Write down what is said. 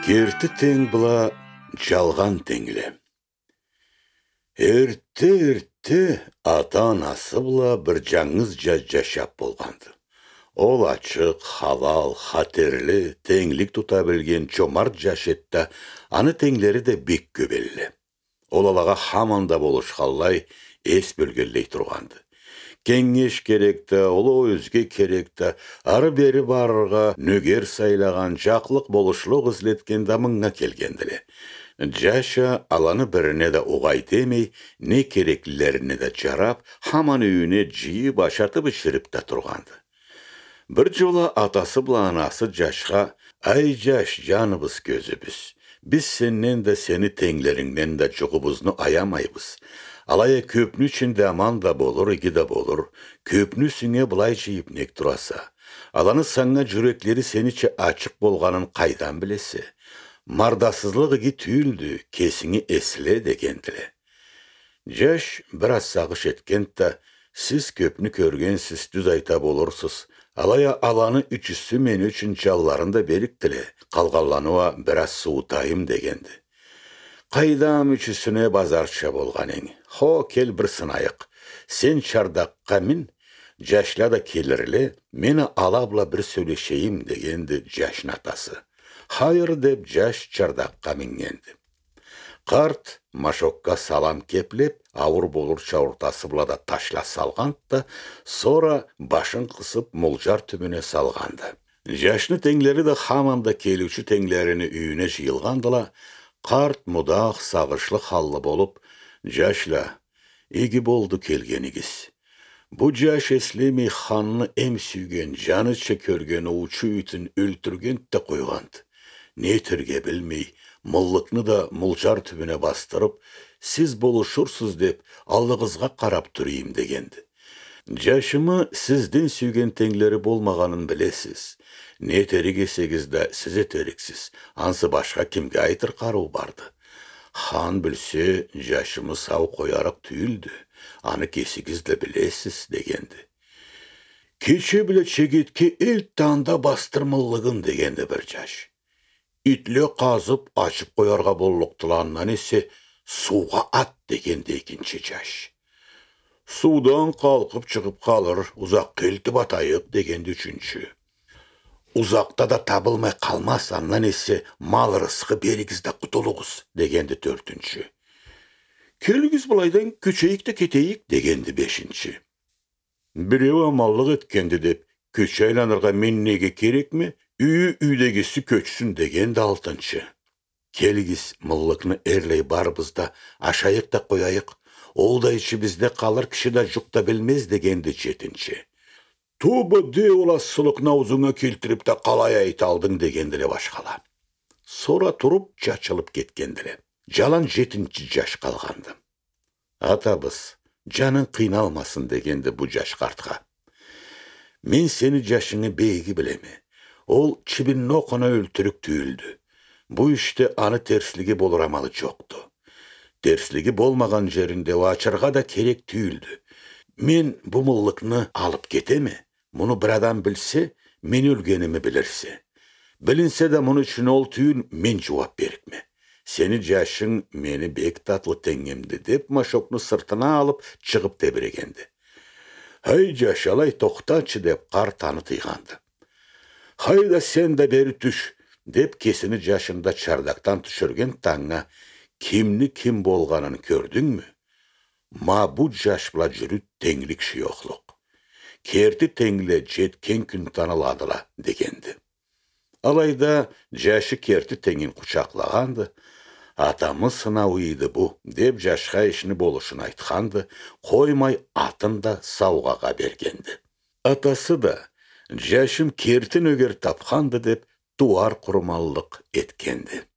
Керті тең бұла жалған теңілі. Эртті ата-анасы бұла бір жаңыз жашап болғанды. Ол ачық, халал, хатерлі, теңлік тұта білген чомарт жашетті, аны теңлері де бек көбелі. Ол алаға хаманда болыш қаллай ес бөлгелей тұрғанды. Кеңеш керекті, олы өзге керекті, ары бері барырға нөгер сайлаған жақлық болышлық ізлеткен дамыңға келгенділі. Жаша аланы біріне де оғай демей, не кереклілеріне де жарап, хаман үйіне жиі башатып ішіріп та тұрғанды. Бір жолы атасы бұла анасы Жашқа: «Ай Жаш, жаныбыз көзібіз, біз сеннен де сені теңлеріңнен де жұғыбызны аямайбыз. Алая көпні үшінде аман да болыр, игі да болыр. Көпні үсіңе бұлай жиып нек тұраса. Аланы саңа жүреклері сеніче ачық болғанын қайдан білесі. Мардасызлық игі түйілді, кесіңі есіле дегенділі». Жаш бір сағыш еткенді: «Сіз көпні көргенсіз, дүз айта болырсыз. Алая аланы үчісі мен үшін жалларында беріктілі, қалғалануа біраз суытайым» дегенді. «Қайдам үчісіне базарша болған ең. Хо, кел бір сынайық. Сен чардаққа мін, Жашла да келірлі, мені алабла бір сөйлешейім» дегенді Жашын атасы. «Хайыр» деп Жаш чардаққа мінгенді. Қарт машокқа салам кеплеп, ауыр болыр чауыртасы бұлада ташла салғанды, сора башын қысып мұлжар түбіне салғанды. Жашны теңлері де хаманда келуші теңлеріні үйіне жиылғандыла, қарт мұдақ сағышлы халлы болып: «Жашла, игі болды келгенігіз. Бұ Жаш еслемей ханны әм сүйген, жанычы көрген ұучы үйтін өлтірген де қойғанды. Не түрге білмей, мұллықны да мұлжар түбіне бастырып, сіз болышырсыз деп аллығызға қарап тұрайым» дегенді. «Жашымы сізден сүйген теңлері болмағанын білесіз. Не терегесегізді сізі терексіз. Ансы башқа кімге айтыр қару барды. Хан білсе, Жашымы сау қоярық түйілді. Аны кесігізді білесіз» дегенді. «Кече біле чегетке ел таңда бастырмылығын» дегенді бір Жаш. «Итле қазып ашып қоярға боллықтыланнан есе суға ат» дегенде екінші Жаш. «Судан қалқып шығып қалыр, ұзақ келті батайық» дегенде үшінші. «Ұзақта да табылмай қалмас, аннан есе мал рысқы берігізді құтылығыз» дегенді төртінші. «Келгіз бұлайдан көчейікті кетейік» дегенді бешінші. «Біреу амаллық еткенді деп, көче айланырға мен неге керек ме? Үйдегісі көчсін» дегенді алтыншы. «Келгіз мұллықны әрлей барбызда, ашайық та қояйық. Олда іші бізде қалыр, кіші да жұқта білмез» дегенді жетінші. «Тобы де оласылық наузыңа келтіріп та қалай айталдың» дегенділі башқала. Сора тұрып жачылып кеткенділі. Жалан жетінші Жаш қалғанды. «Атабыз, жаның қиналмасын» дегенді бұ Жаш қартқа. «Мен сені Жашыңы бейгі білеме. Ол чибін оқына өлтірік түйілді. Бұ іште аны терслігі болыр амалы жоқты. Терслігі болмаған жерінде очырға да керек түйілді. Мен бұл мұллықны алып кетеме? Мұны бір адам білсе, мен өлгенімі білірсе. Білінсе де мұны үшін ол түйін мен жауап берікме. Сені Жашың мені бек татлы теңемді» деп машокны сыртына алып шығып тебірегенді. «Ай Жаш, алай тоқтаншы» деп қар таны тыйғанды. «Хайда сен де бері түш» деп кесіні Жашында чардақтан түшірген таңға: «Кімні кім болғанын көрдің мі? Ма бұ Жаш бұла жүрі теңлік шиоқлық. Керті теңлі жеткен күн таныладыла» дегенді. Алайда Жашы керті теңін құшақлағанды. «Атамы сынауыйды бұ» деп Жашқа ішіні болышын айтқанды, қоймай атын да сауғаға бергенді. Атасы да: «Жашым керті нөгер тапқанды» деп туар құрмаллық еткенді.